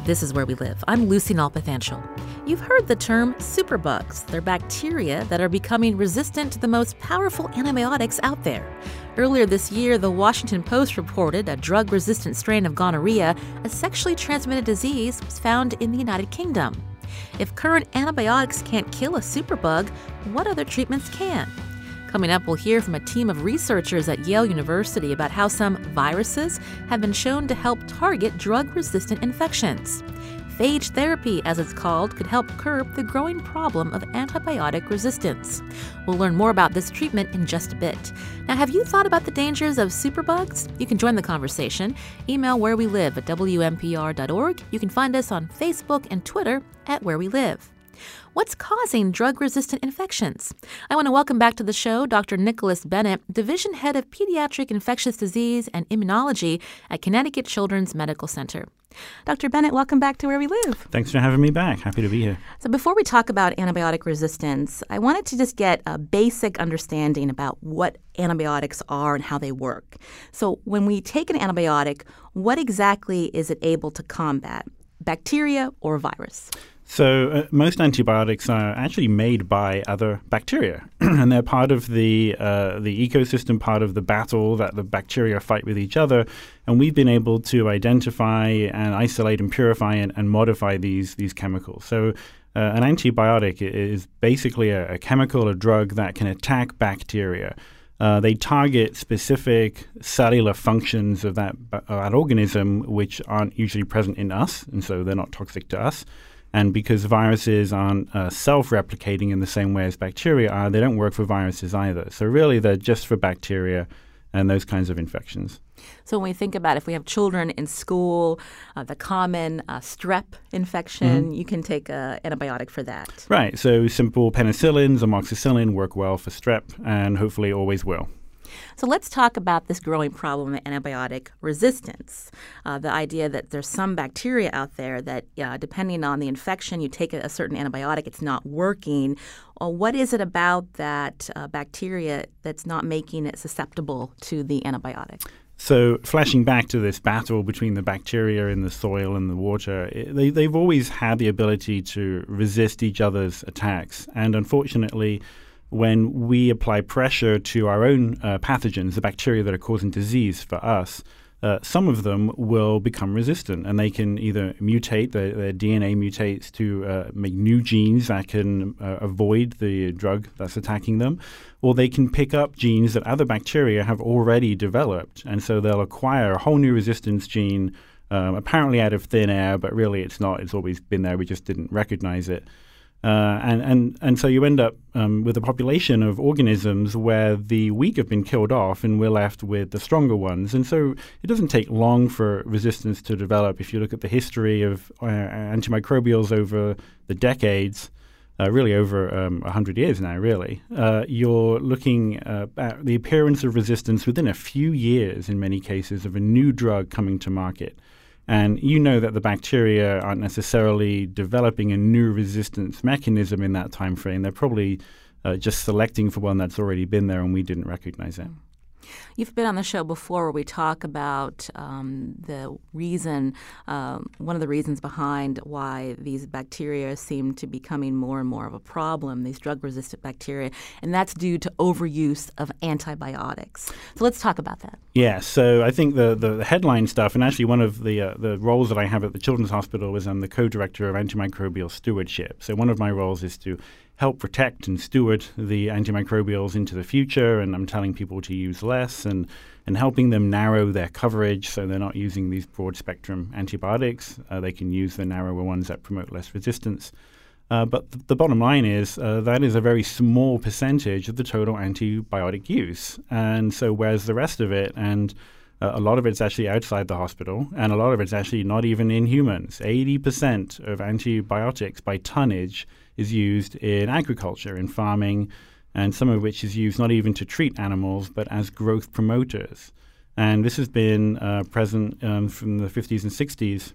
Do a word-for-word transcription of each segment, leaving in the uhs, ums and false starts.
This is Where We Live. I'm Lucy Nalpathanchel. You've heard the term superbugs. They're bacteria that are becoming resistant to the most powerful antibiotics out there. Earlier this year, the Washington Post reported a drug-resistant strain of gonorrhea, a sexually transmitted disease, was found in the United Kingdom. If current antibiotics can't kill a superbug, what other treatments can? Coming up, we'll hear from a team of researchers at Yale University about how some viruses have been shown to help target drug-resistant infections. Phage therapy, as it's called, could help curb the growing problem of antibiotic resistance. We'll learn more about this treatment in just a bit. Now, have you thought about the dangers of superbugs? You can join the conversation. Email where we live at w m p r dot org. You can find us on Facebook and Twitter at Where We Live. What's causing drug-resistant infections? I want to welcome back to the show Doctor Nicholas Bennett, Division Head of Pediatric Infectious Disease and Immunology at Connecticut Children's Medical Center. Doctor Bennett, welcome back to Where We Live. Thanks for having me back. Happy to be here. So before we talk about antibiotic resistance, I wanted to just get a basic understanding about what antibiotics are and how they work. So when we take an antibiotic, what exactly is it able to combat, bacteria or virus? So uh, most antibiotics are actually made by other bacteria, and they're part of the uh, the ecosystem, part of the battle that the bacteria fight with each other. And we've been able to identify and isolate and purify and, and modify these these chemicals. So uh, an antibiotic is basically a, a chemical, a drug that can attack bacteria. Uh, they target specific cellular functions of that, uh, that organism, which aren't usually present in us, and so they're not toxic to us. And because viruses aren't uh, self-replicating in the same way as bacteria are, they don't work for viruses either. So really, they're just for bacteria and those kinds of infections. So when we think about if we have children in school, uh, the common uh, strep infection, mm-hmm. you can take an antibiotic for that. Right. So simple penicillins, amoxicillin work well for strep and hopefully always will. So let's talk about this growing problem of antibiotic resistance. Uh, the idea that there's some bacteria out there that, uh, depending on the infection, you take a, a certain antibiotic, it's not working. Well, what is it about that uh, bacteria that's not making it susceptible to the antibiotic? So flashing back to this battle between the bacteria in the soil and the water, it, they, they've always had the ability to resist each other's attacks. And unfortunately, when we apply pressure to our own uh, pathogens, the bacteria that are causing disease for us, uh, some of them will become resistant, and they can either mutate, their, their D N A mutates to uh, make new genes that can uh, avoid the drug that's attacking them, or they can pick up genes that other bacteria have already developed, and so they'll acquire a whole new resistance gene, um, apparently out of thin air, but really it's not. It's always been there. We just didn't recognize it. Uh, and, and, and so you end up um, with a population of organisms where the weak have been killed off and we're left with the stronger ones. And so it doesn't take long for resistance to develop. If you look at the history of uh, antimicrobials over the decades, uh, really over um, one hundred years now, really, uh, you're looking uh, at the appearance of resistance within a few years, in many cases, of a new drug coming to market. And you know that the bacteria aren't necessarily developing a new resistance mechanism in that time frame. They're probably uh, just selecting for one that's already been there and we didn't recognize it. You've been on the show before where we talk about um, the reason, um, one of the reasons behind why these bacteria seem to be becoming more and more of a problem, these drug-resistant bacteria, and that's due to overuse of antibiotics. So let's talk about that. Yeah, so I think the, the, the headline stuff, and actually one of the uh, the roles that I have at the Children's Hospital is I'm the co-director of antimicrobial stewardship. So one of my roles is to help protect and steward the antimicrobials into the future, and I'm telling people to use less and, and helping them narrow their coverage so they're not using these broad-spectrum antibiotics. Uh, they can use the narrower ones that promote less resistance. Uh, but th- the bottom line is uh, that is a very small percentage of the total antibiotic use. And so whereas the rest of it, and uh, a lot of it's actually outside the hospital, and a lot of it's actually not even in humans. eighty percent of antibiotics by tonnage is used in agriculture, in farming, and some of which is used not even to treat animals, but as growth promoters. And this has been uh, present um, from the fifties and sixties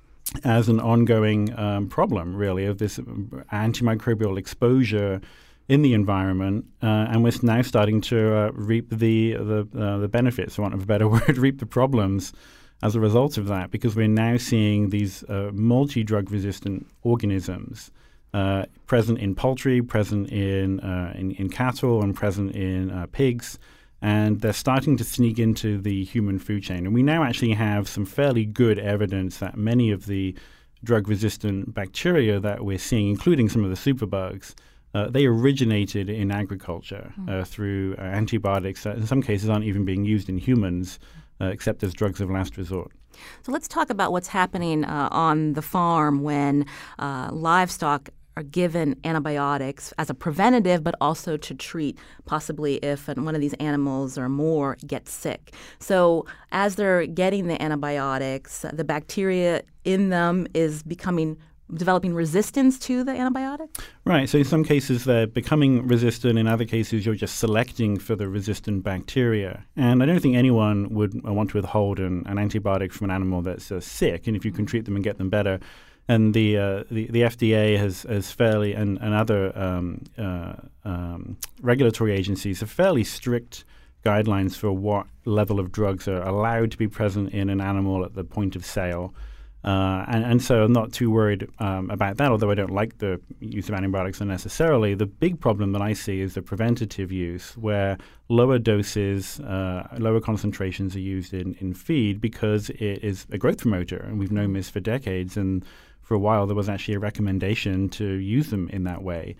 as an ongoing um, problem, really, of this antimicrobial exposure in the environment, uh, and we're now starting to uh, reap the the, uh, the benefits, for want of a better word, reap the problems as a result of that, because we're now seeing these uh, multi-drug resistant organisms uh, present in poultry, present in, uh, in, in cattle, and present in uh, pigs. And they're starting to sneak into the human food chain. And we now actually have some fairly good evidence that many of the drug-resistant bacteria that we're seeing, including some of the superbugs, uh, they originated in agriculture mm. uh, through uh, antibiotics that in some cases aren't even being used in humans, uh, except as drugs of last resort. So let's talk about what's happening uh, on the farm when uh, livestock are given antibiotics as a preventative, but also to treat possibly if one of these animals or more gets sick. So as they're getting the antibiotics, the bacteria in them is becoming developing resistance to the antibiotic? Right. So in some cases they're becoming resistant. In other cases you're just selecting for the resistant bacteria. And I don't think anyone would want to withhold an, an antibiotic from an animal that's uh, sick. And if you can treat them and get them better. And the, uh, the the F D A has, has fairly, and, and other um, uh, um, regulatory agencies have fairly strict guidelines for what level of drugs are allowed to be present in an animal at the point of sale. Uh, and, and so I'm not too worried um, about that, although I don't like the use of antibiotics unnecessarily. The big problem that I see is the preventative use, where lower doses, uh, lower concentrations are used in, in feed because it is a growth promoter, and we've known this for decades. And for a while, there was actually a recommendation to use them in that way.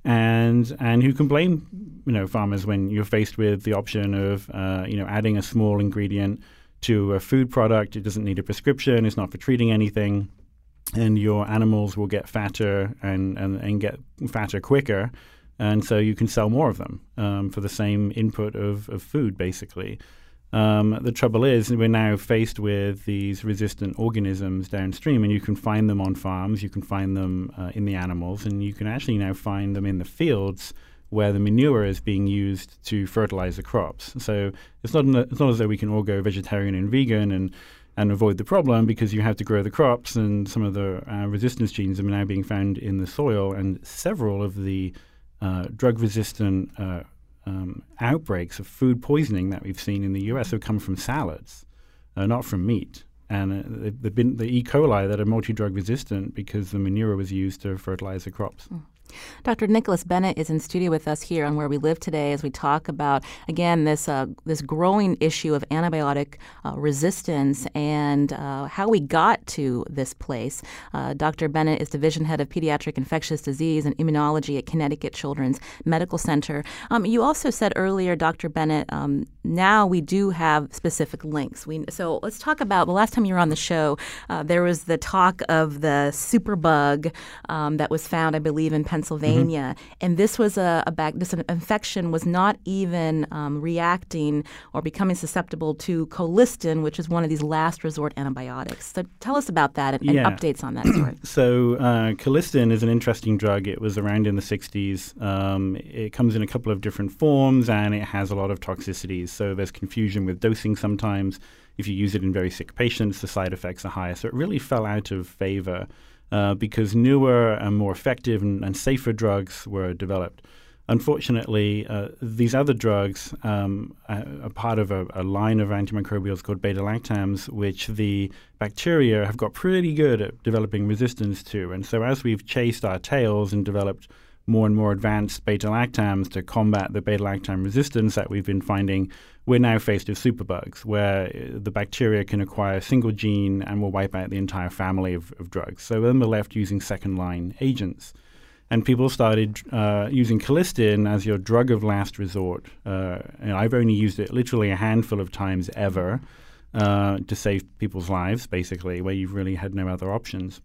And and who can blame you know farmers when you're faced with the option of uh, you know adding a small ingredient to a food product? It doesn't need a prescription. It's not for treating anything, and your animals will get fatter and and, and get fatter quicker, and so you can sell more of them um, for the same input of, of food, basically. Um, the trouble is we're now faced with these resistant organisms downstream, and you can find them on farms, you can find them uh, in the animals, and you can actually now find them in the fields where the manure is being used to fertilize the crops. So it's not it's not as though we can all go vegetarian and vegan and, and avoid the problem, because you have to grow the crops, and some of the uh, resistance genes are now being found in the soil, and several of the uh, drug-resistant uh, um, outbreaks of food poisoning that we've seen in the U S have come from salads, uh, not from meat. And uh, they've, they've been the E. coli that are multi-drug resistant because the manure was used to fertilize the crops. Mm. Doctor Nicholas Bennett is in studio with us here on Where We Live today as we talk about, again, this uh, this growing issue of antibiotic uh, resistance and uh, how we got to this place. Uh, Doctor Bennett is Division Head of Pediatric Infectious Disease and Immunology at Connecticut Children's Medical Center. Um, you also said earlier, Doctor Bennett, um, now we do have specific links. We, so let's talk about, the last time you were on the show, uh, there was the talk of the superbug um, that was found, I believe, in Pennsylvania. Pennsylvania, mm-hmm. and this was a, a back, this infection was not even um, reacting or becoming susceptible to colistin, which is one of these last resort antibiotics. So tell us about that and, yeah. and updates on that story. So uh, colistin is an interesting drug. It was around in the sixties. Um, it comes in a couple of different forms, and it has a lot of toxicities. So there's confusion with dosing sometimes. If you use it in very sick patients, the side effects are higher. So it really fell out of favor Uh, because newer and more effective and, and safer drugs were developed. Unfortunately, uh, these other drugs um, are, are part of a, a line of antimicrobials called beta-lactams, which the bacteria have got pretty good at developing resistance to. And so as we've chased our tails and developed more and more advanced beta-lactams to combat the beta-lactam resistance that we've been finding, we're now faced with superbugs, where the bacteria can acquire a single gene and will wipe out the entire family of, of drugs. So then we're left using second-line agents. And people started uh, using colistin as your drug of last resort. Uh, and I've only used it literally a handful of times ever uh, to save people's lives, basically, where you've really had no other options.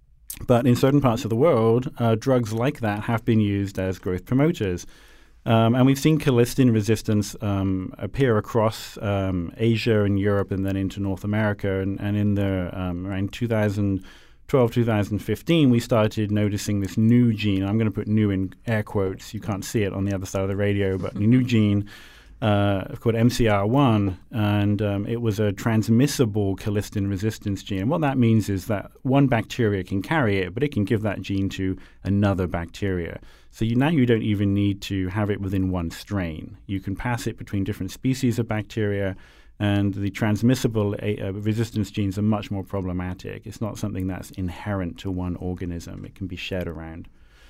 But in certain parts of the world, uh, drugs like that have been used as growth promoters. Um, and we've seen colistin resistance um, appear across um, Asia and Europe and then into North America. And, and in the um, around two thousand twelve, two thousand fifteen, we started noticing this new gene. I'm going to put new in air quotes. You can't see it on the other side of the radio, but a new gene uh, called M C R one. And um, it was a transmissible colistin resistance gene. And what that means is that one bacteria can carry it, but it can give that gene to another bacteria. So you, now you don't even need to have it within one strain. You can pass it between different species of bacteria, And the transmissible uh, resistance genes are much more problematic. It's not something that's inherent to one organism. It can be shared around.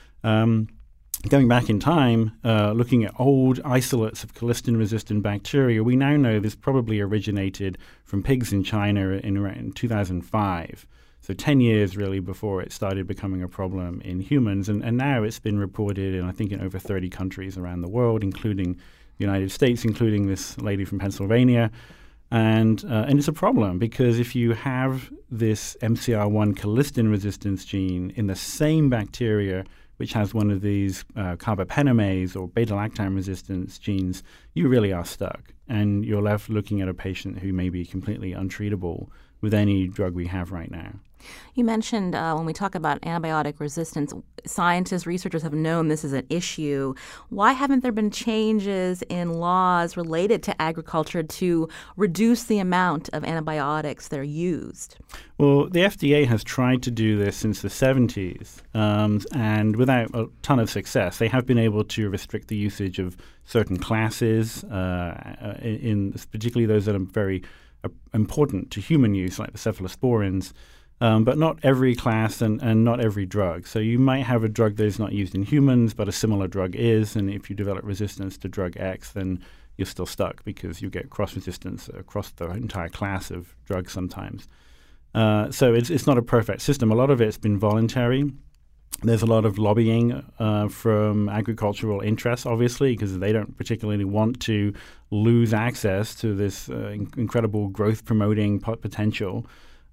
Um, going back in time, uh, looking at old isolates of colistin-resistant bacteria, we now know this probably originated from pigs in China in around two thousand five. So ten years really before it started becoming a problem in humans. And, and now it's been reported in, I think, in over thirty countries around the world, including the United States, including this lady from Pennsylvania. And uh, and it's a problem because if you have this M C R one colistin resistance gene in the same bacteria which has one of these uh, carbapenemase or beta-lactam resistance genes, you really are stuck. And you're left looking at a patient who may be completely untreatable with any drug we have right now. You mentioned uh, when we talk about antibiotic resistance, scientists, researchers have known this is an issue. Why haven't there been changes in laws related to agriculture to reduce the amount of antibiotics that are used? Well, the F D A has tried to do this since the seventies, um, and without a ton of success. They have been able to restrict the usage of certain classes, uh, in, in particularly those that are very uh, important to human use, like the cephalosporins. Um, but not every class and, and not every drug. So you might have a drug that is not used in humans, but a similar drug is, and if you develop resistance to drug X, then you're still stuck because you get cross-resistance across the entire class of drugs sometimes. Uh, so it's it's not a perfect system. A lot of it's been voluntary. There's a lot of lobbying uh, from agricultural interests, obviously, because they don't particularly want to lose access to this uh, in- incredible growth-promoting pot- potential.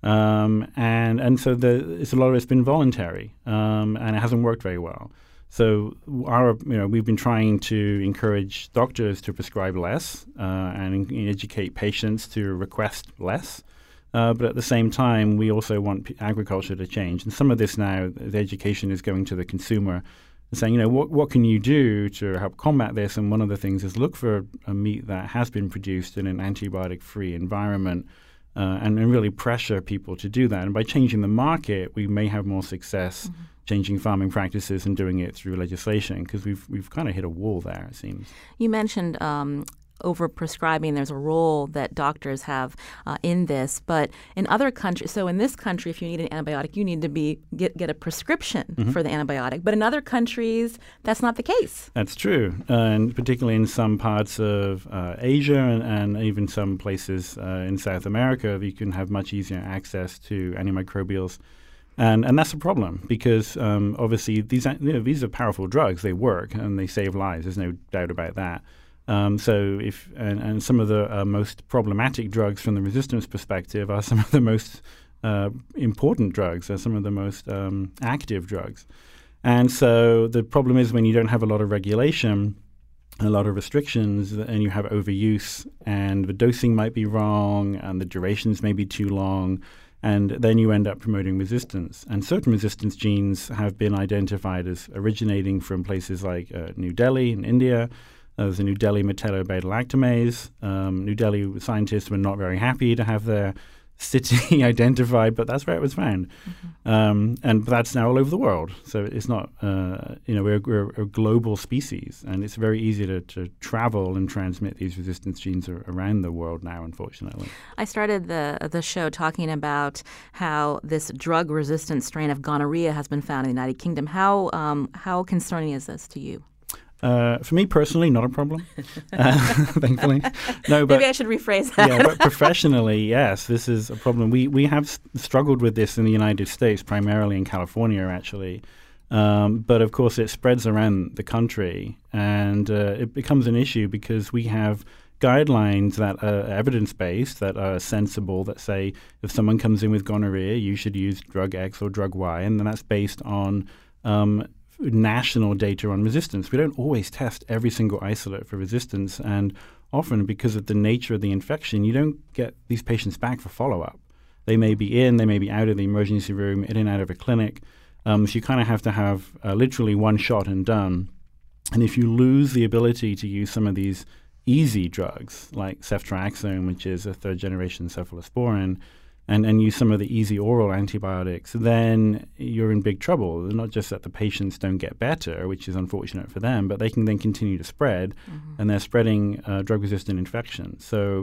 Um, and and so the, it's a lot of it's been voluntary, um, and it hasn't worked very well. So our you know we've been trying to encourage doctors to prescribe less uh, and in, educate patients to request less. Uh, but at the same time, we also want p- agriculture to change. And some of this now, the education is going to the consumer and saying, you know, what what can you do to help combat this? And one of the things is look for a meat that has been produced in an antibiotic-free environment. Uh, and, and really pressure people to do that. And by changing the market, we may have more success mm-hmm. changing farming practices and doing it through legislation, because we've we've kind of hit a wall there, it seems. You mentioned um, over-prescribing. There's a role that doctors have uh, in this. But in other countries, so in this country, if you need an antibiotic, you need to be get, get a prescription mm-hmm. for the antibiotic. But in other countries, that's not the case. That's true. Uh, and particularly in some parts of uh, Asia and, and even some places uh, in South America, you can have much easier access to antimicrobials. And and that's a problem because um, obviously these, you know, these are powerful drugs. They work and they save lives. There's no doubt about that. Um, so if and, and some of the uh, most problematic drugs from the resistance perspective are some of the most uh, important drugs, are some of the most um, active drugs. And so the problem is when you don't have a lot of regulation, a lot of restrictions, and you have overuse, and the dosing might be wrong, and the durations may be too long, and then you end up promoting resistance. And certain resistance genes have been identified as originating from places like uh, New Delhi in India. Uh, there's a New Delhi metallo-beta-lactamase. Um, New Delhi scientists were not very happy to have their city identified, but that's where it was found. Mm-hmm. Um, and that's now all over the world. So it's not, uh, you know, we're, we're a global species, and it's very easy to, to travel and transmit these resistance genes ar- around the world now, unfortunately. I started the the show talking about how this drug-resistant strain of gonorrhea has been found in the United Kingdom. How um, how concerning is this to you? Uh, for me personally, not a problem, uh, thankfully. No, but maybe I should rephrase that. Yeah, but professionally, yes, this is a problem. We we have s- struggled with this in the United States, primarily in California, actually. Um, but of course, it spreads around the country, and uh, it becomes an issue because we have guidelines that are evidence-based, that are sensible, that say if someone comes in with gonorrhea, you should use drug X or drug Y, and then that's based on um, national data on resistance. We don't always test every single isolate for resistance, and often because of the nature of the infection, you don't get these patients back for follow-up. They may be in, they may be out of the emergency room, in and out of a clinic. Um, so you kind of have to have uh, literally one shot and done. And if you lose the ability to use some of these easy drugs, like ceftriaxone, which is a third-generation cephalosporin, And, and use some of the easy oral antibiotics, then you're in big trouble. Not just that the patients don't get better, which is unfortunate for them, but they can then continue to spread, mm-hmm. and they're spreading uh, drug-resistant infections. So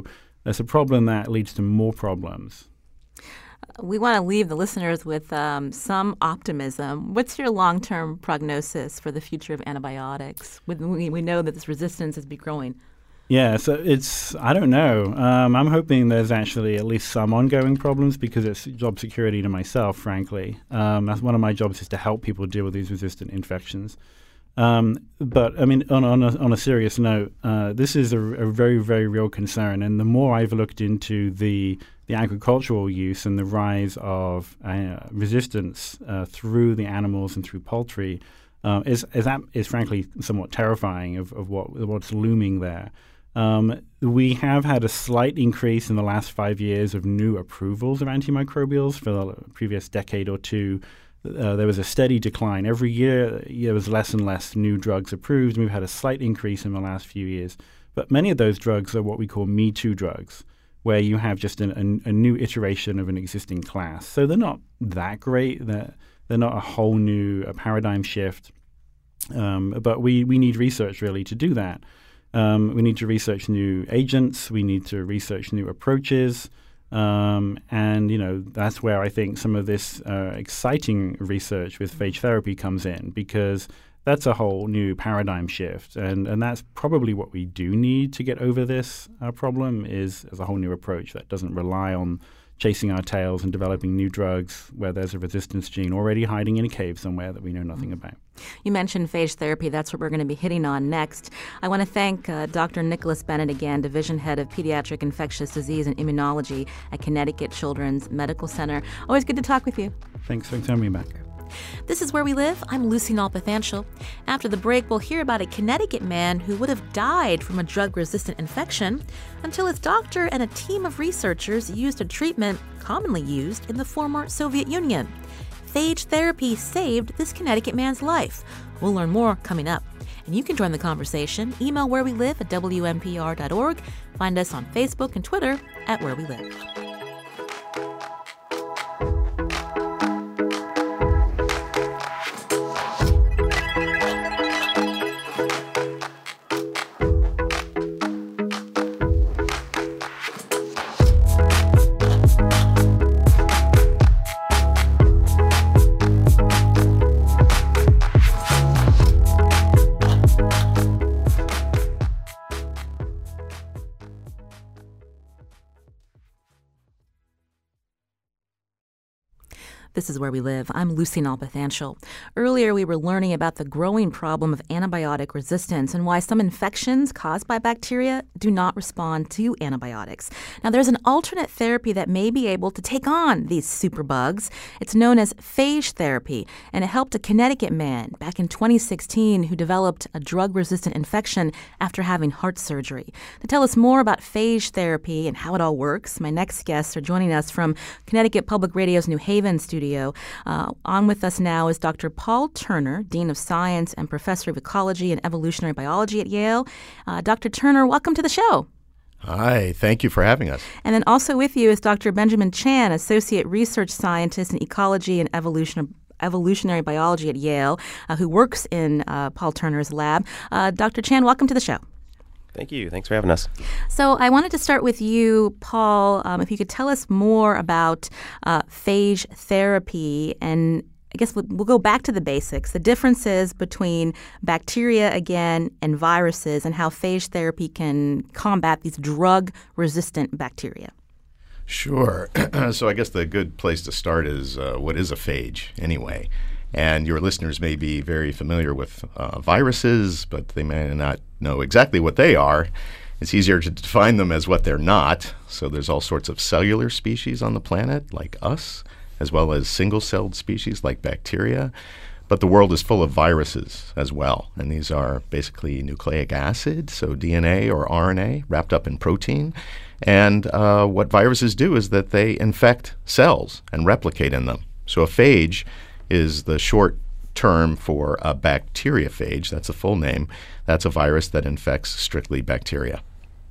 That's a problem that leads to more problems. We want to leave the listeners with um, some optimism. What's your long-term prognosis for the future of antibiotics? We, we know that this resistance has been growing. Yeah, so it's, I don't know. Um, I'm hoping there's actually at least some ongoing problems because it's job security to myself, frankly. Um, that's one of my jobs is to help people deal with these resistant infections. Um, but, I mean, on, on, a, on a serious note, uh, this is a, a very, very real concern. And the more I've looked into the the agricultural use and the rise of uh, resistance uh, through the animals and through poultry uh, is, is, is frankly somewhat terrifying of, of what what's looming there. Um, we have had a slight increase in the last five years of new approvals of antimicrobials. For the previous decade or two, uh, there was a steady decline. Every year, there was less and less new drugs approved, and we've had a slight increase in the last few years. But many of those drugs are what we call Me Too drugs, where you have just an, a, a new iteration of an existing class. So they're not that great. They're, they're not a whole new a paradigm shift. Um, but we, we need research, really, to do that. Um, we need to research new agents. We need to research new approaches. Um, and, you know, that's where I think some of this uh, exciting research with phage therapy comes in, because that's a whole new paradigm shift. And, and that's probably what we do need to get over this uh, problem is, is a whole new approach that doesn't rely on chasing our tails and developing new drugs where there's a resistance gene already hiding in a cave somewhere that we know nothing about. You mentioned phage therapy. That's what we're going to be hitting on next. I want to thank uh, Doctor Nicholas Bennett again, Division Head of Pediatric Infectious Disease and Immunology at Connecticut Children's Medical Center. Always good to talk with you. Thanks for having me back. This is Where We Live. I'm Lucy Nalpathanchel. After the break, we'll hear about a Connecticut man who would have died from a drug-resistant infection until his doctor and a team of researchers used a treatment commonly used in the former Soviet Union. Phage therapy saved this Connecticut man's life. We'll learn more coming up. And you can join the conversation. Email where we live at W N P R dot org. Find us on Facebook and Twitter at Where We Live. This is Where We Live. I'm Lucy Nalpathanchel. Earlier, we were learning about the growing problem of antibiotic resistance and why some infections caused by bacteria do not respond to antibiotics. Now, there's an alternate therapy that may be able to take on these superbugs. It's known as phage therapy, and it helped a Connecticut man back in twenty sixteen who developed a drug-resistant infection after having heart surgery. To tell us more about phage therapy and how it all works, my next guests are joining us from Connecticut Public Radio's New Haven studio. Uh, on with us now is Doctor Paul Turner, Dean of Science and Professor of Ecology and Evolutionary Biology at Yale. Uh, Doctor Turner, welcome to the show. Hi, thank you for having us. And then also with you is Doctor Benjamin Chan, Associate Research Scientist in Ecology and Evolution, Evolutionary Biology at Yale, uh, who works in uh, Paul Turner's lab. Uh, Doctor Chan, welcome to the show. Thank you. Thanks for having us. So I wanted to start with you, Paul, um, if you could tell us more about uh, phage therapy. And I guess we'll, we'll go back to the basics, the differences between bacteria, again, and viruses, and how phage therapy can combat these drug-resistant bacteria. Sure. So I guess the good place to start is uh, what is a phage anyway? And your listeners may be very familiar with uh, viruses, but they may not know exactly what they are. It's easier to define them as what they're not. So there's all sorts of cellular species on the planet, like us, as well as single-celled species like bacteria. But the world is full of viruses as well. And these are basically nucleic acid, so D N A or R N A wrapped up in protein. And uh, what viruses do is that they infect cells and replicate in them. So a phage is the short term for a bacteriophage. That's a full name. That's a virus that infects strictly bacteria.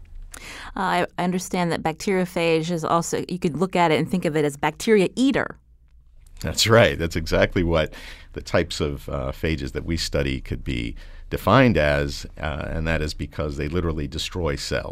Uh, I understand that bacteriophage is also, you could look at it and think of it as bacteria eater. That's right. That's exactly what the types of uh, phages that we study could be defined as, uh, and that is because they literally destroy cells.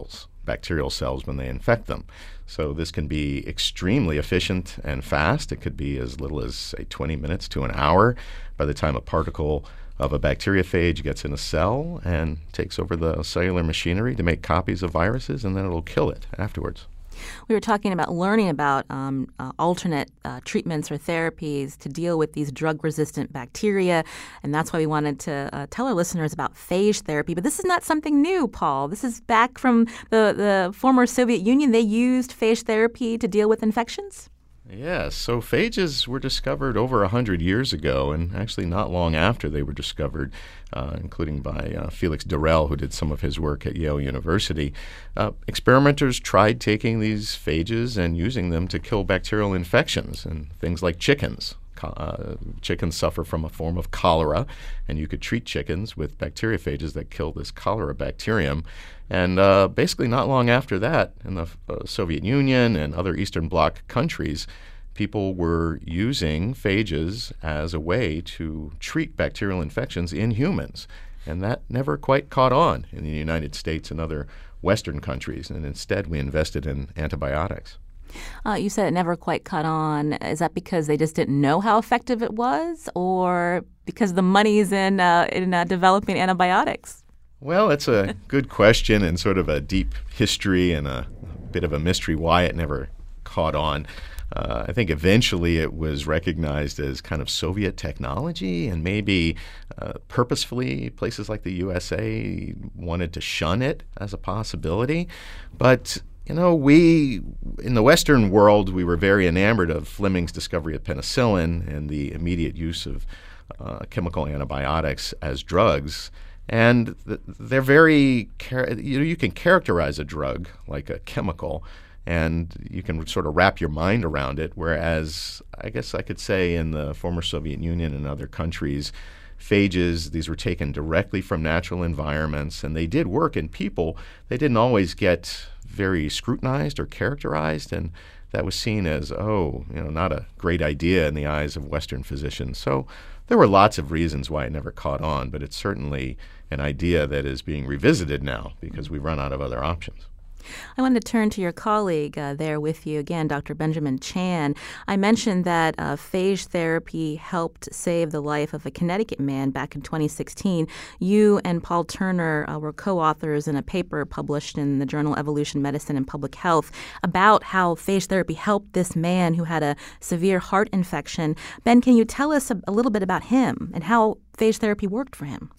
bacterial cells when they infect them. So this can be extremely efficient and fast. It could be as little as, say, twenty minutes to an hour by the time a particle of a bacteriophage gets in a cell and takes over the cellular machinery to make copies of viruses, and then it'll kill it afterwards. We were talking about learning about um, uh, alternate uh, treatments or therapies to deal with these drug-resistant bacteria, and that's why we wanted to uh, tell our listeners about phage therapy. But this is not something new, Paul. This is back from the, the former Soviet Union. They used phage therapy to deal with infections? Yes, so phages were discovered over one hundred years ago, and actually not long after they were discovered, uh, including by uh, Felix Durrell, who did some of his work at Yale University. Uh, experimenters tried taking these phages and using them to kill bacterial infections and things like chickens. Uh, chickens suffer from a form of cholera, and you could treat chickens with bacteriophages that kill this cholera bacterium. And uh, basically not long after that, in the uh, Soviet Union and other Eastern Bloc countries, people were using phages as a way to treat bacterial infections in humans. And that never quite caught on in the United States and other Western countries, and instead we invested in antibiotics. Uh, you said it never quite caught on. Is that because they just didn't know how effective it was, or because the money's in uh, in uh, developing antibiotics? Well, it's a good question and sort of a deep history and a bit of a mystery why it never caught on. Uh, I think eventually it was recognized as kind of Soviet technology, and maybe uh, purposefully places like the U S A wanted to shun it as a possibility. But You know, we, in the Western world, we were very enamored of Fleming's discovery of penicillin and the immediate use of uh, chemical antibiotics as drugs. And th- they're very, char- you know, you can characterize a drug like a chemical, and you can sort of wrap your mind around it, whereas I guess I could say in the former Soviet Union and other countries, phages, these were taken directly from natural environments, and they did work in people. They didn't always get very scrutinized or characterized, and that was seen as, oh, you know, not a great idea in the eyes of Western physicians. So there were lots of reasons why it never caught on, but it's certainly an idea that is being revisited now because we've run out of other options. I wanted to turn to your colleague uh, there with you again, Doctor Benjamin Chan. I mentioned that uh, phage therapy helped save the life of a Connecticut man back in twenty sixteen. You and Paul Turner uh, were co-authors in a paper published in the journal Evolution Medicine and Public Health about how phage therapy helped this man who had a severe heart infection. Ben, can you tell us a, a little bit about him and how phage therapy worked for him?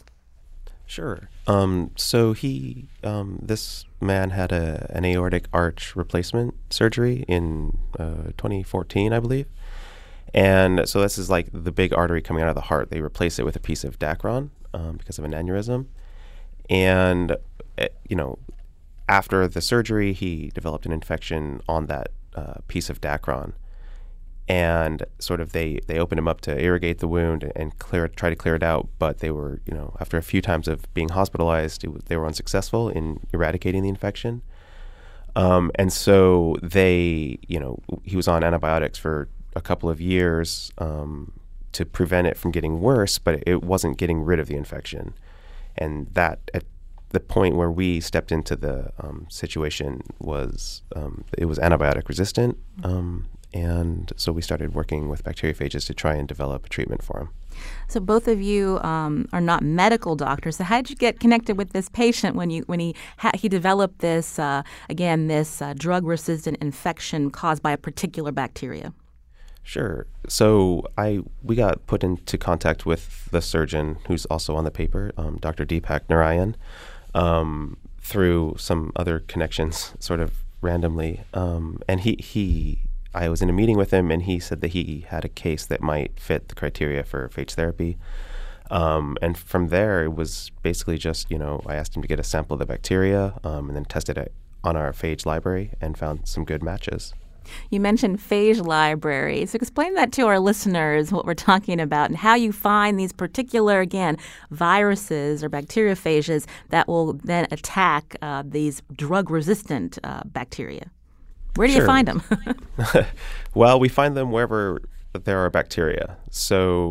Sure. Um, so he, um, this man had a, an aortic arch replacement surgery in uh, twenty fourteen, I believe. And so this is like the big artery coming out of the heart. They replace it with a piece of Dacron um, because of an aneurysm. And, uh, you know, after the surgery, he developed an infection on that uh, piece of Dacron. And sort of they, they opened him up to irrigate the wound and clear it, try to clear it out. But they were, you know, after a few times of being hospitalized, it, they were unsuccessful in eradicating the infection. Um, and so they, you know, he was on antibiotics for a couple of years um, to prevent it from getting worse, but it wasn't getting rid of the infection. And that, at the point where we stepped into the um, situation was, um, it was antibiotic resistant. Um, And so we started working with bacteriophages to try and develop a treatment for him. So both of you um, are not medical doctors. So how did you get connected with this patient when you when he ha- he developed this uh, again this uh, drug-resistant infection caused by a particular bacteria? Sure. So I we got put into contact with the surgeon who's also on the paper, um, Doctor Deepak Narayan, um, through some other connections, sort of randomly, um, and he he. I was in a meeting with him, and he said that he had a case that might fit the criteria for phage therapy. Um, and from there, it was basically just, you know, I asked him to get a sample of the bacteria um, and then tested it on our phage library and found some good matches. You mentioned phage library. So explain that to our listeners, what we're talking about, and how you find these particular, again, viruses or bacteriophages that will then attack uh, these drug-resistant uh, bacteria. Where do Sure. you find them? Well, we find them wherever there are bacteria. So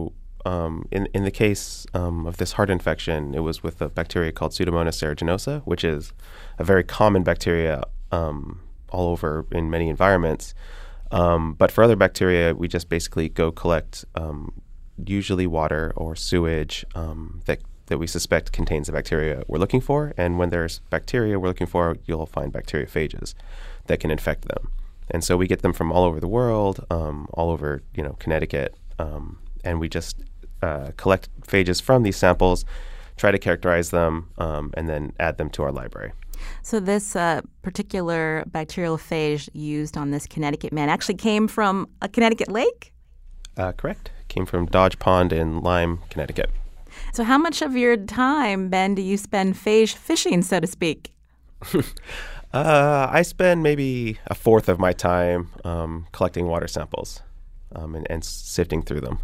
um, in in the case um, of this heart infection, it was with a bacteria called Pseudomonas aeruginosa, which is a very common bacteria um, all over in many environments. Um, but for other bacteria, we just basically go collect um, usually water or sewage um, that that we suspect contains the bacteria we're looking for. And when there's bacteria we're looking for, you'll find bacteriophages that can infect them. And so we get them from all over the world, um, all over, you know, Connecticut, um, and we just uh, collect phages from these samples, try to characterize them, um, and then add them to our library. So this uh, particular bacterial phage used on this Connecticut man actually came from a Connecticut lake? Uh, correct. Came from Dodge Pond in Lyme, Connecticut. So how much of your time, Ben, do you spend phage fishing, so to speak? Uh, I spend maybe a fourth of my time um, collecting water samples um, and, and sifting through them.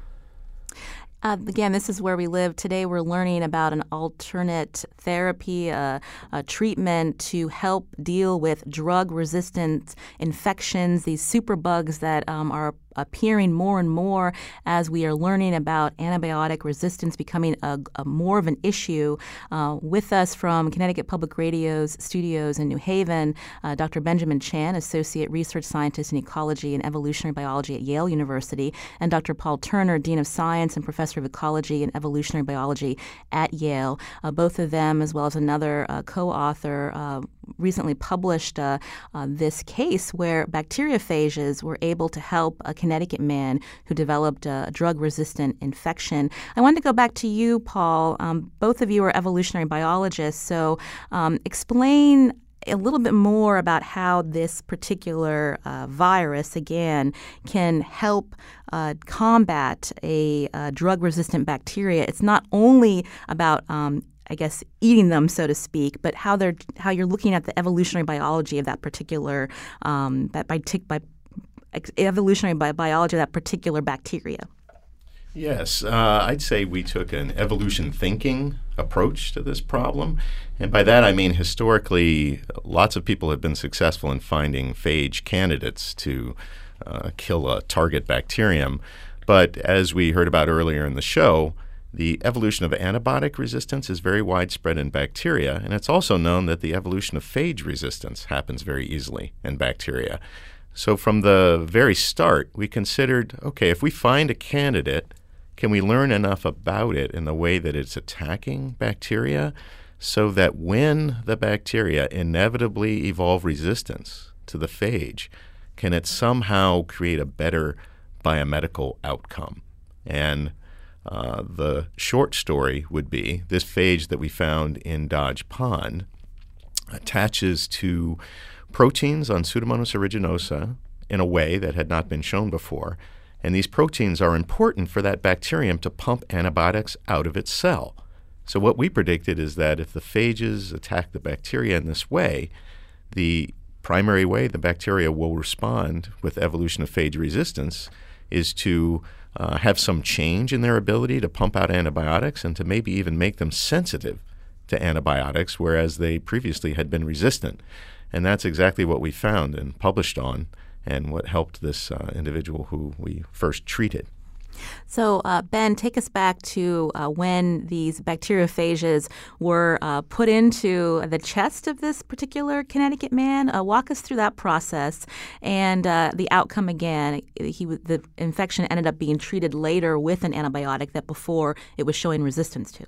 Uh, again, this is where we live. Today we're learning about an alternate therapy, uh, a treatment to help deal with drug-resistant infections, these superbugs that um, are appearing more and more as we are learning about antibiotic resistance becoming a, a more of an issue. Uh, with us from Connecticut Public Radio's studios in New Haven, uh, Doctor Benjamin Chan, Associate Research Scientist in Ecology and Evolutionary Biology at Yale University, and Doctor Paul Turner, Dean of Science and Professor of Ecology and Evolutionary Biology at Yale. Uh, both of them, as well as another uh, co-author, uh, recently published uh, uh, this case where bacteriophages were able to help a Connecticut man who developed a drug-resistant infection. I wanted to go back to you, Paul. Um, both of you are evolutionary biologists, so um, explain a little bit more about how this particular uh, virus, again, can help uh, combat a uh, drug-resistant bacteria. It's not only about um, I guess, eating them, so to speak, but how they're how you're looking at the evolutionary biology of that particular um, that by, by evolutionary bi- biology of that particular bacteria. Yes, uh, I'd say we took an evolution thinking approach to this problem. And by that I mean historically lots of people have been successful in finding phage candidates to uh, kill a target bacterium. But as we heard about earlier in the show, the evolution of antibiotic resistance is very widespread in bacteria, and it's also known that the evolution of phage resistance happens very easily in bacteria. So from the very start, we considered, okay, if we find a candidate, can we learn enough about it in the way that it's attacking bacteria so that when the bacteria inevitably evolve resistance to the phage, can it somehow create a better biomedical outcome? And Uh, the short story would be this phage that we found in Dodge Pond attaches to proteins on Pseudomonas aeruginosa in a way that had not been shown before. And these proteins are important for that bacterium to pump antibiotics out of its cell. So what we predicted is that if the phages attack the bacteria in this way, the primary way the bacteria will respond with evolution of phage resistance is to Uh, have some change in their ability to pump out antibiotics and to maybe even make them sensitive to antibiotics, whereas they previously had been resistant. And that's exactly what we found and published on and what helped this uh, individual who we first treated. So, uh, Ben, take us back to uh, when these bacteriophages were uh, put into the chest of this particular Connecticut man. Uh, walk us through that process and uh, the outcome again. He, the infection ended up being treated later with an antibiotic that before it was showing resistance to.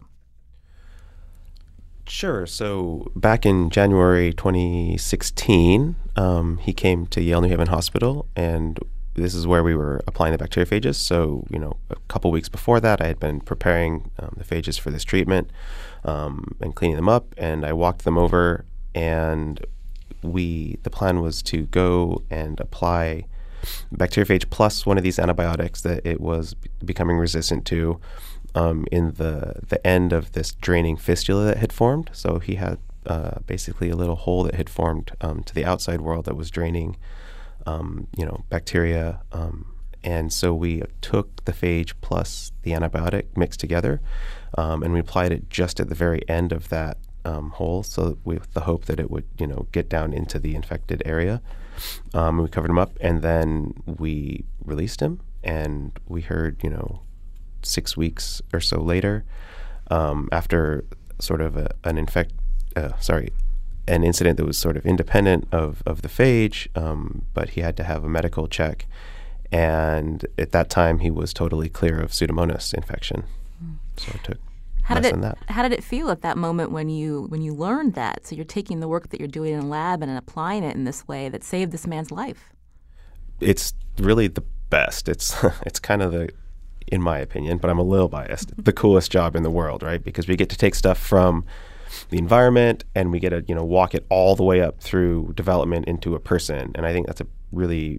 Sure. So back in January twenty sixteen, um, he came to Yale New Haven Hospital, and this is where we were applying the bacteriophages. So, you know, a couple weeks before that, I had been preparing um, the phages for this treatment um, and cleaning them up. And I walked them over, and we the plan was to go and apply bacteriophage plus one of these antibiotics that it was b- becoming resistant to um, in the the end of this draining fistula that had formed. So he had uh, basically a little hole that had formed um, to the outside world that was draining Um, you know, bacteria. Um, and so we took the phage plus the antibiotic mixed together, um, and we applied it just at the very end of that um, hole, so with the hope that it would, you know, get down into the infected area. Um, we covered him up, and then we released him, and we heard, you know, six weeks or so later, um, after sort of a, an infect, uh, sorry, an incident that was sort of independent of, of the phage, um, but he had to have a medical check. And at that time, he was totally clear of Pseudomonas infection. Mm. So it took how less did it, than that. How did it feel at that moment when you when you learned that? So you're taking the work that you're doing in a lab and applying it in this way that saved this man's life. It's really the best. It's it's kind of the, in my opinion, but I'm a little biased, the coolest job in the world, right? Because we get to take stuff from the environment and we get to, you know, walk it all the way up through development into a person. And I think that's a really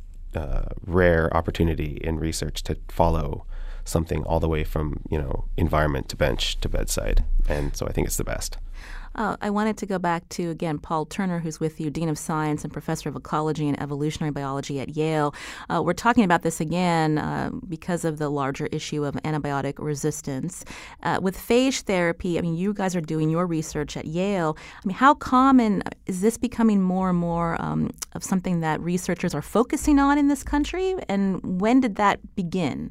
uh, rare opportunity in research to follow something all the way from, you know, environment to bench to bedside. And so I think it's the best. Uh, I wanted to go back to, again, Paul Turner, who's with you, Dean of Science and Professor of Ecology and Evolutionary Biology at Yale. Uh, we're talking about this again uh, because of the larger issue of antibiotic resistance. Uh, with phage therapy, I mean, you guys are doing your research at Yale. I mean, how common is this becoming more and more um, of something that researchers are focusing on in this country? And when did that begin?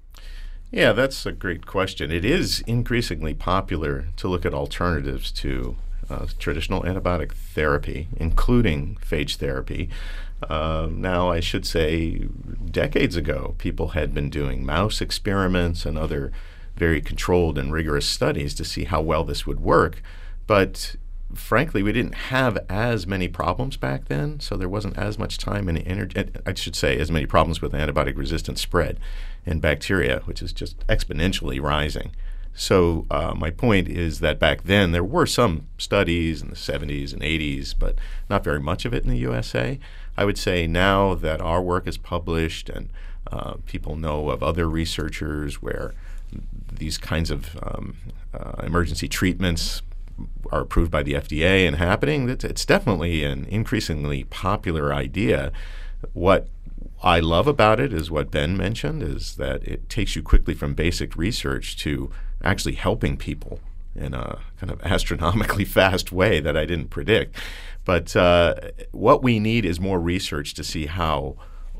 Yeah, that's a great question. It is increasingly popular to look at alternatives to uh, traditional antibiotic therapy, including phage therapy. Uh, now, I should say, decades ago, people had been doing mouse experiments and other very controlled and rigorous studies to see how well this would work. But frankly, we didn't have as many problems back then, so there wasn't as much time and energy, I should say, as many problems with antibiotic resistant spread in bacteria, which is just exponentially rising. So uh, my point is that back then there were some studies in the seventies and eighties, but not very much of it in the U S A. I would say now that our work is published and uh, people know of other researchers where these kinds of um, uh, emergency treatments are approved by the F D A and happening, it's definitely an increasingly popular idea. What I love about it is what Ben mentioned, is that it takes you quickly from basic research to actually helping people in a kind of astronomically fast way that I didn't predict. But uh, what we need is more research to see how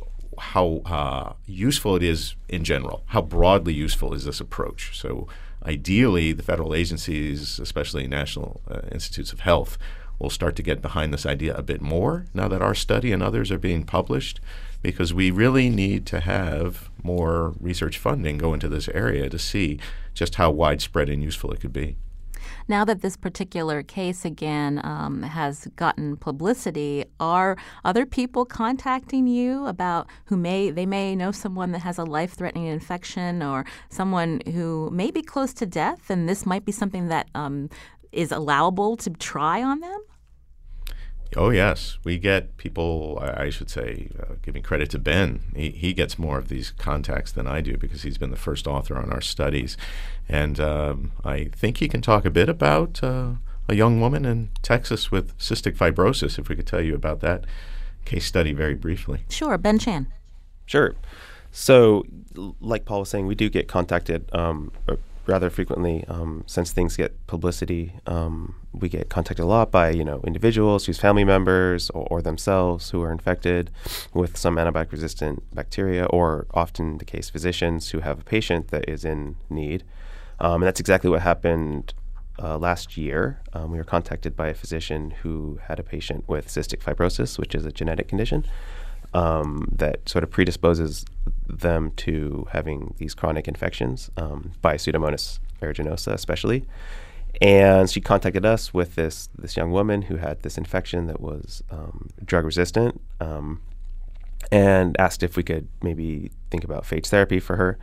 how uh, useful it is in general. How broadly useful is this approach? So ideally, the federal agencies, especially National uh, Institutes of Health, will start to get behind this idea a bit more now that our study and others are being published, because we really need to have more research funding go into this area to see just how widespread and useful it could be. Now that this particular case, again, um, has gotten publicity, are other people contacting you about who may, they may know someone that has a life-threatening infection or someone who may be close to death, and this might be something that um, is allowable to try on them? Oh, yes. We get people, I should say, uh, giving credit to Ben. He, he gets more of these contacts than I do because he's been the first author on our studies. And um, I think he can talk a bit about uh, a young woman in Texas with cystic fibrosis, if we could tell you about that case study very briefly. Sure. Ben Chan. Sure. So, like Paul was saying, we do get contacted um, rather frequently. Um, since things get publicity, um, we get contacted a lot by, you know, individuals whose family members or, or themselves who are infected with some antibiotic-resistant bacteria, or often the case physicians who have a patient that is in need. Um, and that's exactly what happened uh, last year. Um, we were contacted by a physician who had a patient with cystic fibrosis, which is a genetic condition um, that sort of predisposes them to having these chronic infections um, by Pseudomonas aeruginosa especially. And she contacted us with this this young woman who had this infection that was um, drug resistant, um, and asked if we could maybe think about phage therapy for her.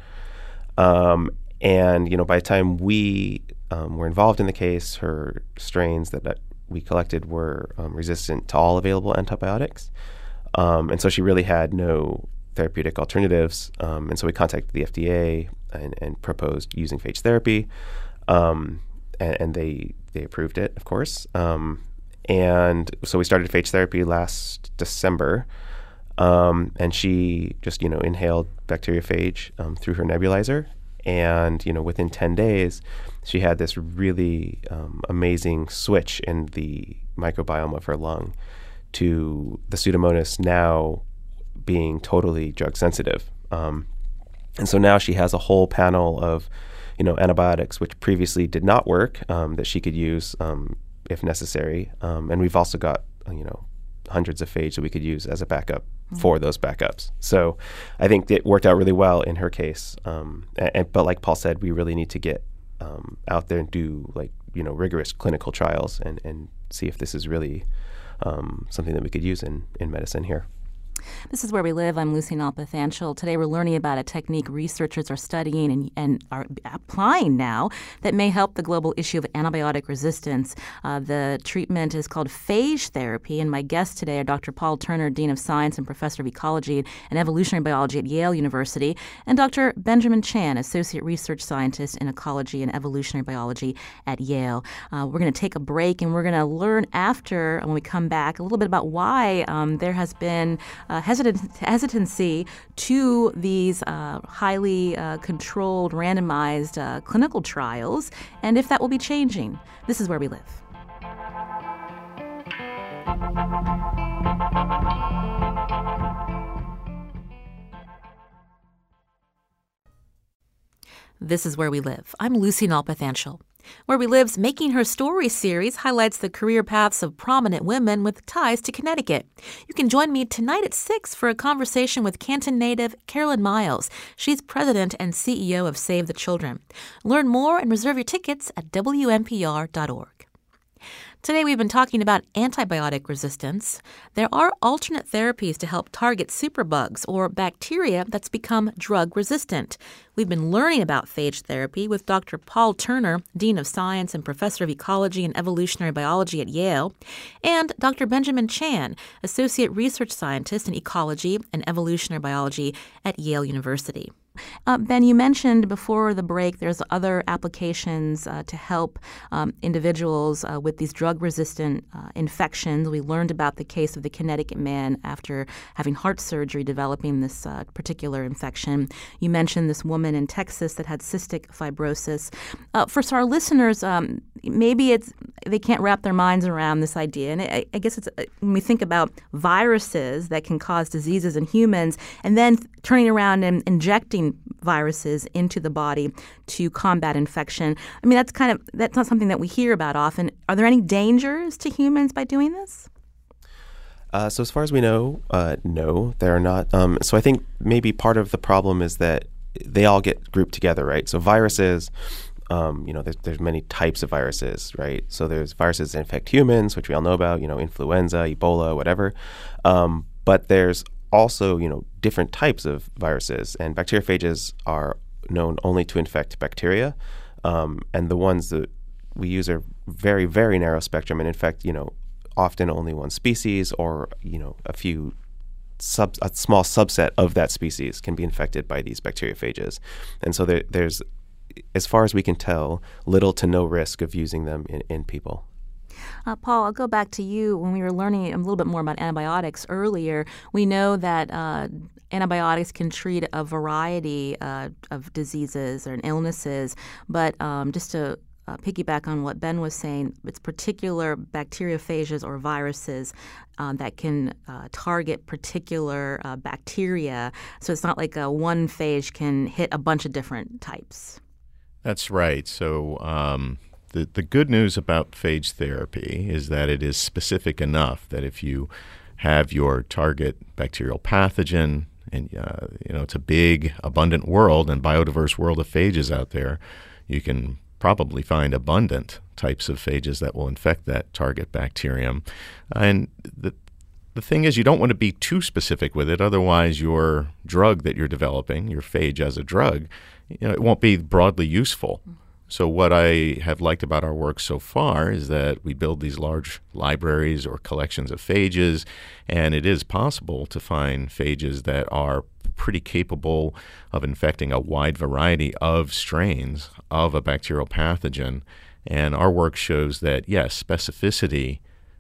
Um, and you know, by the time we um, were involved in the case, her strains that, that we collected were um, resistant to all available antibiotics, um, and so she really had no therapeutic alternatives. Um, and so we contacted the F D A and, and proposed using phage therapy. Um, And, and they they approved it, of course. Um, and so we started phage therapy last December, um, and she just you know inhaled bacteriophage um, through her nebulizer, and you know within ten days, she had this really um, amazing switch in the microbiome of her lung to the Pseudomonas now being totally drug sensitive. Um, And so now she has a whole panel of, you know, antibiotics which previously did not work um, that she could use um, if necessary. Um, and we've also got, you know, hundreds of phage that we could use as a backup mm-hmm. for those backups. So I think it worked out really well in her case. Um, and, but like Paul said, we really need to get um, out there and do like, you know, rigorous clinical trials and, and see if this is really um, something that we could use in, in medicine here. This is Where We Live. I'm Lucy Nalpathanchel. Today we're learning about a technique researchers are studying and, and are applying now that may help the global issue of antibiotic resistance. Uh, the treatment is called phage therapy, and my guests today are Doctor Paul Turner, Dean of Science and Professor of Ecology and Evolutionary Biology at Yale University, and Doctor Benjamin Chan, Associate Research Scientist in Ecology and Evolutionary Biology at Yale. Uh, we're going to take a break, and we're going to learn after, when we come back, a little bit about why um, there has been Uh, hesitant, hesitancy to these uh, highly uh, controlled, randomized uh, clinical trials, and if that will be changing. This is Where We Live. This is Where We Live. I'm Lucy Nalpathanchel. Where We Live's Making Her Story series highlights the career paths of prominent women with ties to Connecticut. You can join me tonight at six for a conversation with Canton native Carolyn Miles. She's president and C E O of Save the Children. Learn more and reserve your tickets at W N P R dot org. Today we've been talking about antibiotic resistance. There are alternate therapies to help target superbugs or bacteria that's become drug resistant. We've been learning about phage therapy with Doctor Paul Turner, Dean of Science and Professor of Ecology and Evolutionary Biology at Yale, and Doctor Benjamin Chan, Associate Research Scientist in Ecology and Evolutionary Biology at Yale University. Uh, Ben, you mentioned before the break there's other applications uh, to help um, individuals uh, with these drug-resistant uh, infections. We learned about the case of the Connecticut man after having heart surgery developing this uh, particular infection. You mentioned this woman in Texas that had cystic fibrosis. Uh, for our listeners, um, maybe it's they can't wrap their minds around this idea. And I, I guess it's when we think about viruses that can cause diseases in humans and then turning around and injecting viruses into the body to combat infection. I mean, that's kind of that's not something that we hear about often. Are there any dangers to humans by doing this? Uh, so as far as we know, uh, no, there are not. Um, so I think maybe part of the problem is that they all get grouped together, right? So viruses, um, you know, there's, there's many types of viruses, right? So there's viruses that infect humans, which we all know about, you know, influenza, Ebola, whatever. Um, but there's also, you know, different types of viruses, and bacteriophages are known only to infect bacteria, um, and the ones that we use are very, very narrow spectrum and infect, you know, often only one species or, you know, a few sub a small subset of that species can be infected by these bacteriophages, and so there, there's, as far as we can tell, little to no risk of using them in, in people. Uh, Paul, I'll go back to you. When we were learning a little bit more about antibiotics earlier, we know that uh, antibiotics can treat a variety uh, of diseases or illnesses. But um, just to uh, piggyback on what Ben was saying, it's particular bacteriophages or viruses uh, that can uh, target particular uh, bacteria. So it's not like a one phage can hit a bunch of different types. That's right. So um The, the good news about phage therapy is that it is specific enough that if you have your target bacterial pathogen, and uh, you know it's a big, abundant world and biodiverse world of phages out there, you can probably find abundant types of phages that will infect that target bacterium. And the the thing is, you don't want to be too specific with it, otherwise your drug that you're developing, your phage as a drug, you know, it won't be broadly useful. So what I have liked about our work so far is that we build these large libraries or collections of phages, and it is possible to find phages that are pretty capable of infecting a wide variety of strains of a bacterial pathogen. And our work shows that, yes, specificity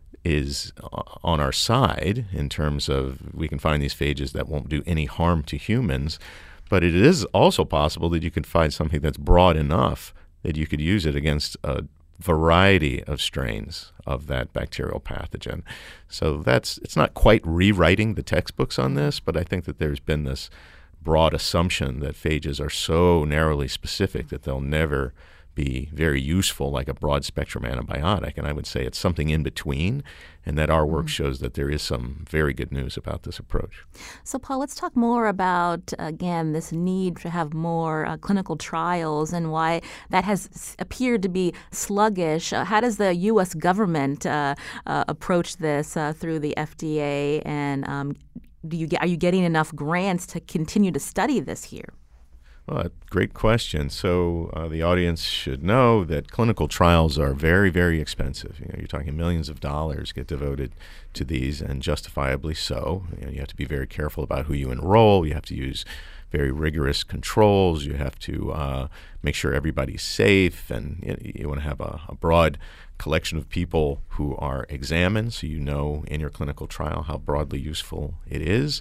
is on our side in terms of we can find these phages that won't do any harm to humans, but it is also possible that you can find something that's broad enough that you could use it against a variety of strains of that bacterial pathogen. So that's it's not quite rewriting the textbooks on this, but I think that there's been this broad assumption that phages are so narrowly specific that they'll never be very useful like a broad-spectrum antibiotic. And I would say it's something in between, and that our work shows that there is some very good news about this approach. So, Paul, let's talk more about, again, this need to have more uh, clinical trials and why that has s- appeared to be sluggish. Uh, how does the U S government uh, uh, approach this uh, through the F D A, and um, do you get, are you getting enough grants to continue to study this here? Well, great question. So uh, the audience should know that clinical trials are very, very expensive. You know, you're talking millions of dollars get devoted to these, and justifiably so. You know, you have to be very careful about who you enroll. You have to use very rigorous controls. You have to uh, make sure everybody's safe, and you, you want to have a, a broad collection of people who are examined, so you know in your clinical trial how broadly useful it is.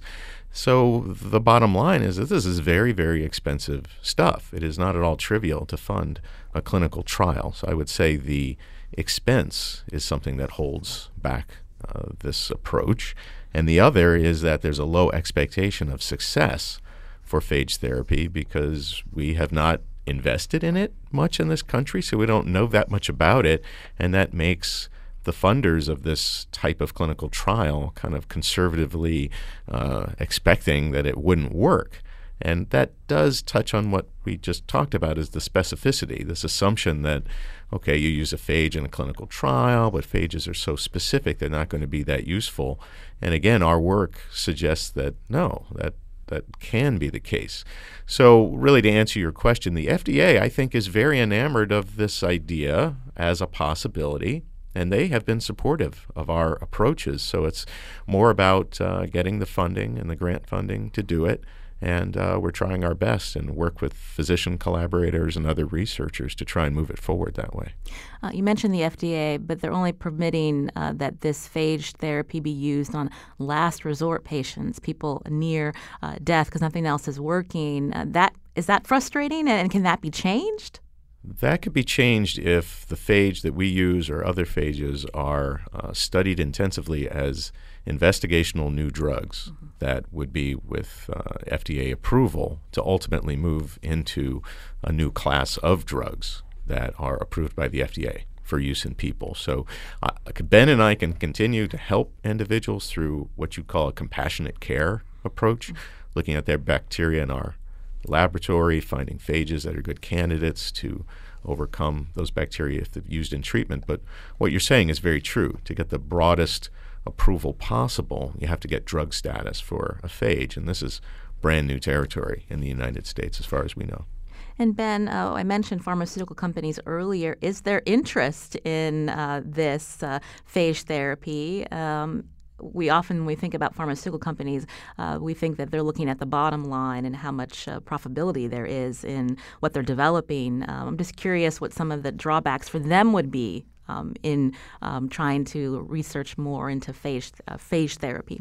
So the bottom line is that this is very, very expensive stuff. It is not at all trivial to fund a clinical trial. So I would say the expense is something that holds back uh, this approach. And the other is that there's a low expectation of success for phage therapy because we have not invested in it much in this country, so we don't know that much about it, and that makes the funders of this type of clinical trial kind of conservatively uh, expecting that it wouldn't work. And that does touch on what we just talked about, is the specificity, this assumption that, okay, you use a phage in a clinical trial, but phages are so specific they're not going to be that useful. And again, our work suggests that no, that that can be the case. So really, to answer your question, the F D A, I think, is very enamored of this idea as a possibility, and they have been supportive of our approaches. So it's more about uh, getting the funding and the grant funding to do it, and uh, we're trying our best and work with physician collaborators and other researchers to try and move it forward that way. Uh, you mentioned the F D A, but they're only permitting uh, that this phage therapy be used on last resort patients, people near uh, death, because nothing else is working. Uh, that is that frustrating, and can that be changed? That could be changed if the phage that we use or other phages are uh, studied intensively as investigational new drugs mm-hmm. that would be with uh, F D A approval to ultimately move into a new class of drugs that are approved by the F D A for use in people. So uh, Ben and I can continue to help individuals through what you call a compassionate care approach, mm-hmm. looking at their bacteria in our laboratory, finding phages that are good candidates to overcome those bacteria if they're used in treatment. But what you're saying is very true. To get the broadest approval possible, you have to get drug status for a phage, and this is brand new territory in the United States as far as we know. And Ben, uh, I mentioned pharmaceutical companies earlier. Is there interest in uh, this uh, phage therapy? Um, we often, when we think about pharmaceutical companies, uh, we think that they're looking at the bottom line and how much uh, profitability there is in what they're developing. Um, I'm just curious what some of the drawbacks for them would be um, in um, trying to research more into phage, uh, phage therapy.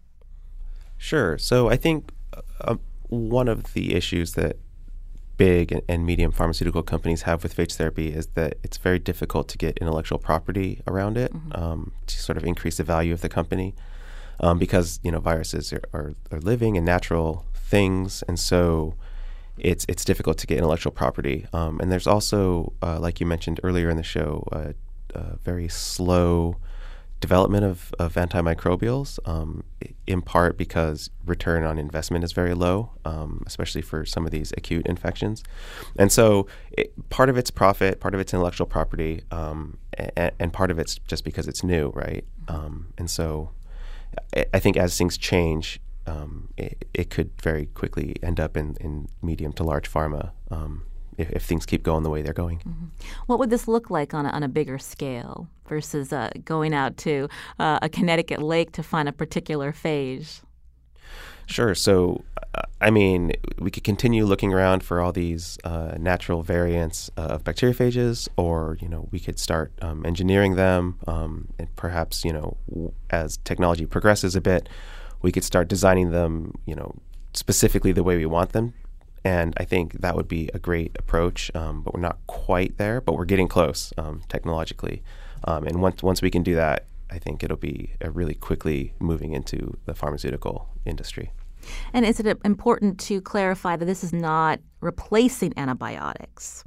Sure. So I think uh, one of the issues that big and medium pharmaceutical companies have with phage therapy is that it's very difficult to get intellectual property around it mm-hmm. um, to sort of increase the value of the company um, because, you know, viruses are, are, are living and natural things, and so it's it's difficult to get intellectual property. Um, and there's also, uh, like you mentioned earlier in the show, uh, uh, very slow development of, of antimicrobials, um, in part because return on investment is very low, um, especially for some of these acute infections. And so it, part of it's profit, part of it's intellectual property, um, and, and part of it's just because it's new, right? Um, and so I, I think as things change, um, it, it could very quickly end up in, in medium to large pharma um, if, if things keep going the way they're going. Mm-hmm. What would this look like on a, on a bigger scale versus uh, going out to uh, a Connecticut lake to find a particular phage? Sure. So, uh, I mean, we could continue looking around for all these uh, natural variants uh, of bacteriophages, or, you know, we could start um, engineering them. Um, and perhaps, you know, w- as technology progresses a bit, we could start designing them, you know, specifically the way we want them. And I think that would be a great approach, um, but we're not quite there, but we're getting close um, technologically. Um, and once once we can do that, I think it'll be a really quickly moving into the pharmaceutical industry. And is it important to clarify that this is not replacing antibiotics?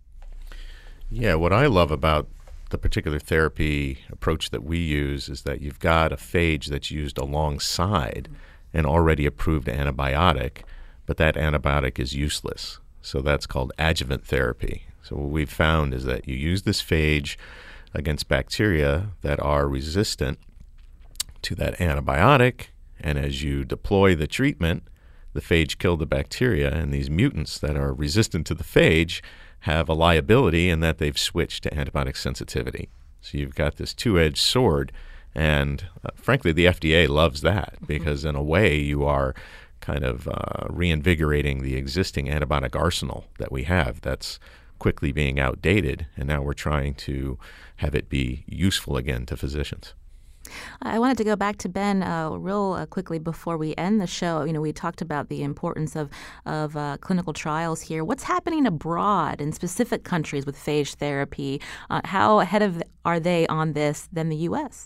Yeah, what I love about the particular therapy approach that we use is that you've got a phage that's used alongside an already approved antibiotic, but that antibiotic is useless. So that's called adjuvant therapy. So what we've found is that you use this phage against bacteria that are resistant to that antibiotic, and as you deploy the treatment, the phage killed the bacteria, and these mutants that are resistant to the phage have a liability in that they've switched to antibiotic sensitivity. So you've got this two-edged sword, and uh, frankly, the F D A loves that because in a way you are kind of uh, reinvigorating the existing antibiotic arsenal that we have that's quickly being outdated, and now we're trying to have it be useful again to physicians. I wanted to go back to Ben uh, real uh, quickly before we end the show. You know, we talked about the importance of of uh, clinical trials here. What's happening abroad in specific countries with phage therapy? Uh, how ahead of are they on this than the U S?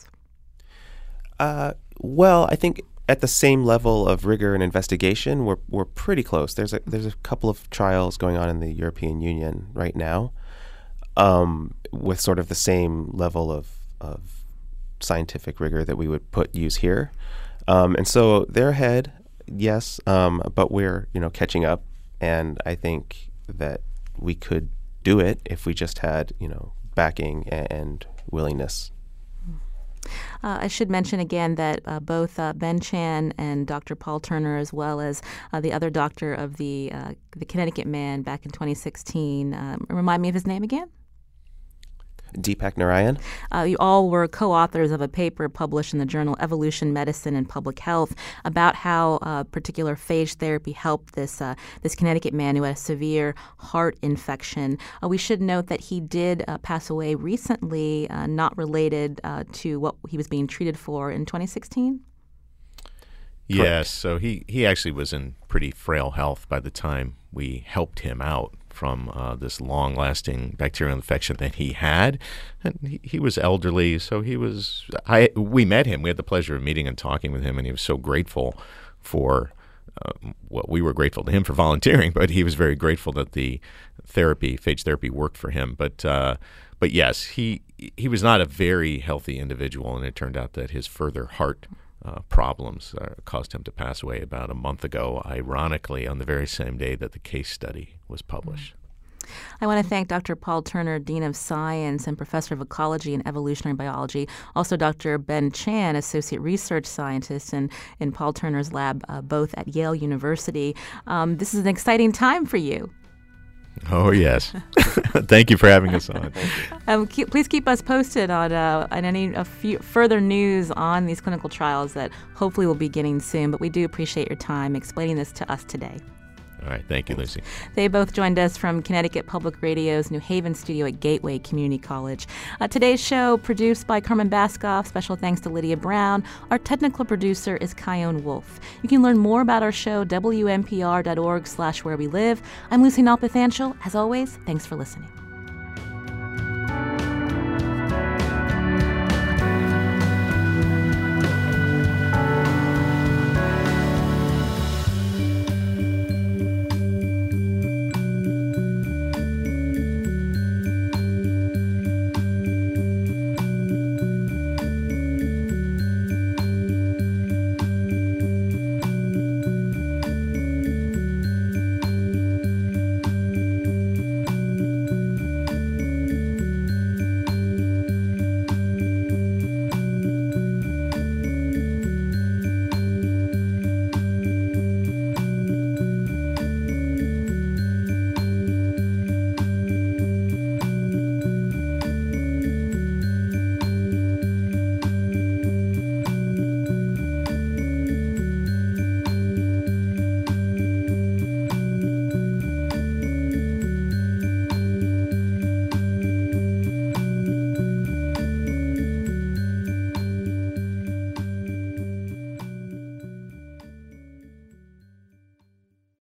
Uh, well, I think at the same level of rigor and investigation, we're we're pretty close. There's a there's a couple of trials going on in the European Union right now, um, with sort of the same level of of scientific rigor that we would put use here, um, and so they're ahead, yes, um, but we're you know catching up, and I think that we could do it if we just had you know backing and willingness. Uh, I should mention again that uh, both uh, Ben Chan and Doctor Paul Turner, as well as uh, the other doctor of the uh, the Connecticut Man back in twenty sixteen, um, remind me of his name again? Deepak Narayan. Uh, you all were co-authors of a paper published in the journal Evolution Medicine and Public Health about how uh, particular phage therapy helped this uh, this Connecticut man who had a severe heart infection. Uh, we should note that he did uh, pass away recently, uh, not related uh, to what he was being treated for in twenty sixteen. Yes, so he, he actually was in pretty frail health by the time we helped him out from uh, this long-lasting bacterial infection that he had. And he, he was elderly, so he was I we met him. We had the pleasure of meeting and talking with him, and he was so grateful for uh, well, we were grateful to him for volunteering, but he was very grateful that the therapy, phage therapy, worked for him. But uh, but yes, he he was not a very healthy individual, and it turned out that his further heart Uh, problems uh, caused him to pass away about a month ago, ironically, on the very same day that the case study was published. I want to thank Doctor Paul Turner, Dean of Science and Professor of Ecology and Evolutionary Biology, also Doctor Ben Chan, Associate Research Scientist in, in Paul Turner's lab, uh, both at Yale University. Um, this is an exciting time for you. Oh, yes. Thank you for having us on. Um, keep, please keep us posted on, uh, on any a few further news on these clinical trials that hopefully will be beginning soon. But we do appreciate your time explaining this to us today. All right. Thank you, Lucy. They both joined us from Connecticut Public Radio's New Haven studio at Gateway Community College. Uh, today's show produced by Carmen Baskoff. Special thanks to Lydia Brown. Our technical producer is Kyone Wolf. You can learn more about our show, W N P R dot org slash where we live. I'm Lucy Nalpathanchel. As always, thanks for listening.